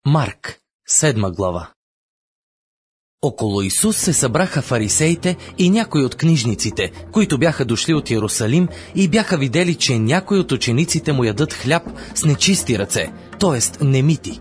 Марк, 7 глава. Около Исус се събраха фарисеите и някои от книжниците, които бяха дошли от Йерусалим и бяха видели, че някои от учениците му ядат хляб с нечисти ръце, т.е. немити.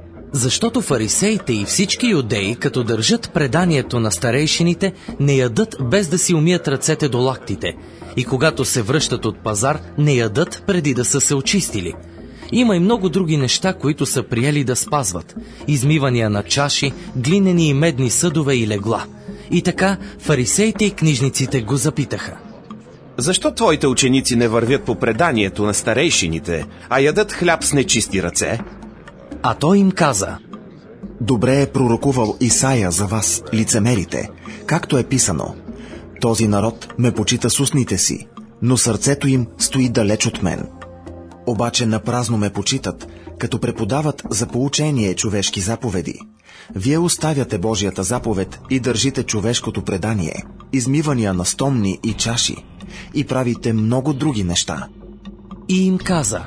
Защото фарисеите и всички юдеи, като държат преданието на старейшините, не ядат без да си умият ръцете до лактите, и когато се връщат от пазар, не ядат преди да са се очистили. Има и много други неща, които са приели да спазват. Измивания на чаши, глинени и медни съдове и легла. И така фарисеите и книжниците го запитаха: защо твоите ученици не вървят по преданието на старейшините, а ядат хляб с нечисти ръце? А той им каза: добре е пророкувал Исаия за вас, лицемерите, както е писано: този народ ме почита с устните си, но сърцето им стои далеч от мен. Обаче напразно ме почитат, като преподават за поучение човешки заповеди. Вие оставяте Божията заповед и държите човешкото предание, измивания на стомни и чаши, и правите много други неща. И им каза: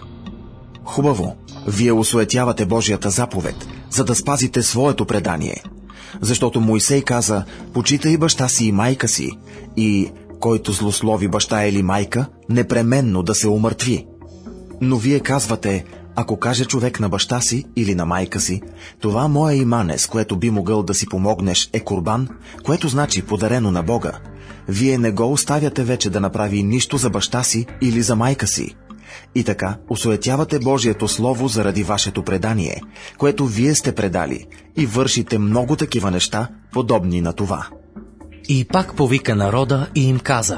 хубаво, вие осуетявате Божията заповед, за да спазите своето предание. Защото Мойсей каза: почитай баща си и майка си, и който злослови баща или майка, непременно да се умъртви. Но вие казвате: ако каже човек на баща си или на майка си: това мое имане, с което би могъл да си помогнеш, е курбан, което значи подарено на Бога, вие не го оставяте вече да направи нищо за баща си или за майка си. И така осуетявате Божието слово заради вашето предание, което вие сте предали, и вършите много такива неща, подобни на това. И пак повика народа и им каза: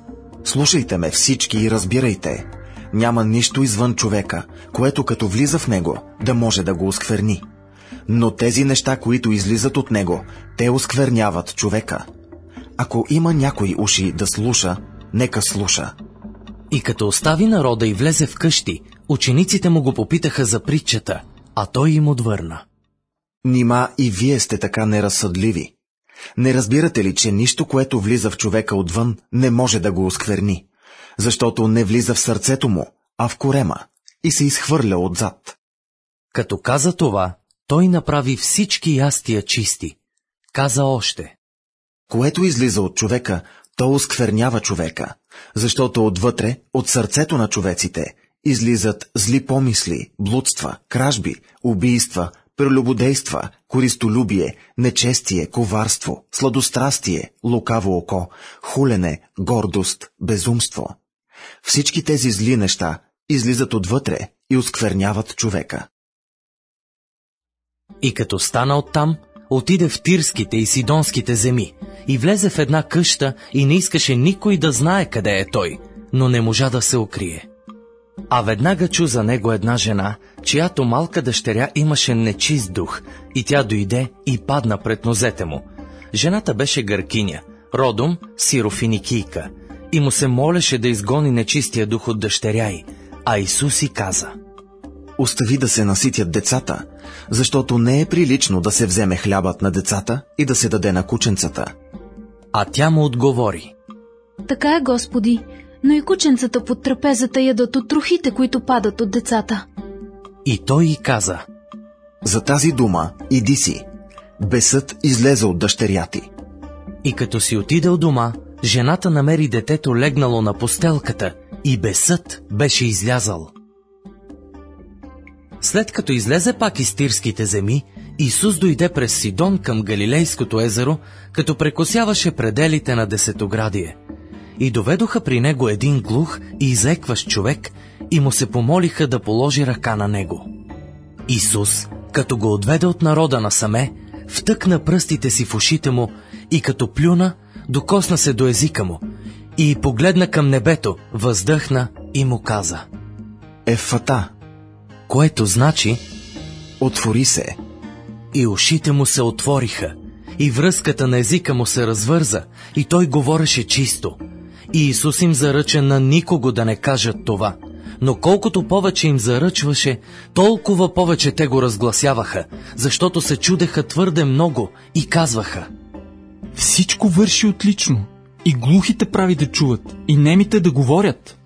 слушайте ме всички и разбирайте. Няма нищо извън човека, което като влиза в него, да може да го оскверни. Но тези неща, които излизат от него, те оскверняват човека. Ако има някой уши да слуша, нека слуша. И като остави народа и влезе в къщи, учениците му го попитаха за притчата, а той им отвърна: нима и вие сте така неразсъдливи? Не разбирате ли, че нищо, което влиза в човека отвън, не може да го оскверни? Защото не влиза в сърцето му, а в корема, и се изхвърля отзад. Като каза това, той направи всички ястия чисти. Каза още: което излиза от човека, то осквернява човека, защото отвътре, от сърцето на човеците, излизат зли помисли, блудства, кражби, убийства, прелюбодейства, користолюбие, нечестие, коварство, сладострастие, лукаво око, хулене, гордост, безумство. Всички тези зли неща излизат отвътре и оскверняват човека. И като стана оттам, отиде в Тирските и Сидонските земи и влезе в една къща и не искаше никой да знае къде е той, но не можа да се укрие. А веднага чу за него една жена, чиято малка дъщеря имаше нечист дух, и тя дойде и падна пред нозете му. Жената беше гъркиня, родом сирофиникийка, и му се молеше да изгони нечистия дух от дъщеря й, а Исус й каза: остави да се наситят децата, защото не е прилично да се вземе хлябът на децата и да се даде на кученцата. А тя му отговори: така е, Господи, но и кученцата под трапезата ядат от трохите, които падат от децата. И той й каза: за тази дума иди си, бесът излезе от дъщеря ти. И като си отиде от дома, жената намери детето легнало на постелката и бесът беше излязал. След като излезе пак из Тирските земи, Исус дойде през Сидон към Галилейското езеро, като прекосяваше пределите на Десетоградие. И доведоха при него един глух и изекващ човек и му се помолиха да положи ръка на него. Исус, като го отведе от народа насаме, втъкна пръстите си в ушите му и като плюна, докосна се до езика му и погледна към небето, въздъхна и му каза: Ефата, което значи: отвори се. И ушите му се отвориха, и връзката на езика му се развърза, и той говореше чисто. И Исус им заръча на никого да не кажат това, но колкото повече им заръчваше, толкова повече те го разгласяваха, защото се чудеха твърде много и казваха: всичко върши отлично, и глухите прави да чуват, и немите да говорят.